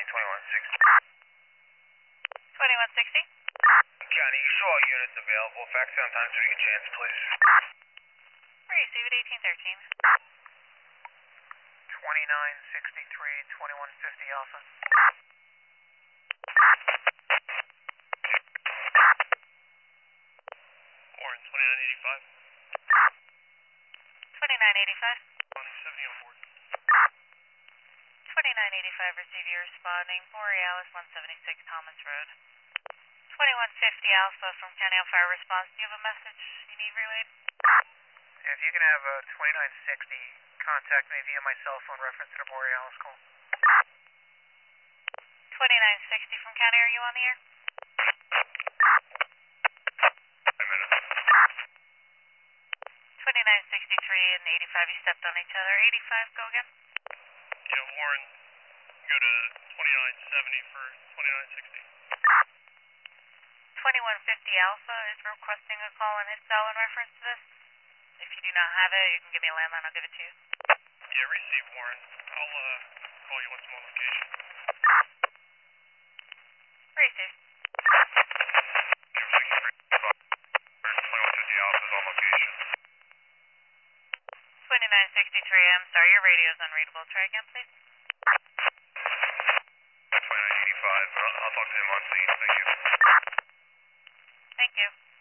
County, 2160. 2160? County, you show all units available. Fax on time so we can chance, please. Receive it 1813. 2963, 2150 Alpha. Warren, 2985. 2985? 170 on board. 2985, receive you responding. Borealis 176 Thomas Road. 2150 Alpha from County on Fire Response. Do you have a message you need relayed? If you can have 2960 contact me via my cell phone reference to the Borealis call. 2960 from County, are you on the air? 2963 and 85, you stepped on each other. 85, go again. Yeah, Warren, go to 2970 for 2960. 2150 Alpha is requesting a call on his cell in reference to this. If you do not have it, you can give me a landline, I'll give it to you. Yeah, receive, Warren. I'll call you once I'm on location. Receive. 2150 Alpha is on location. 2963, I'm sorry, your radio's unreadable. Try again, please. 2985. I'll talk to him on scene. Thank you. Thank you.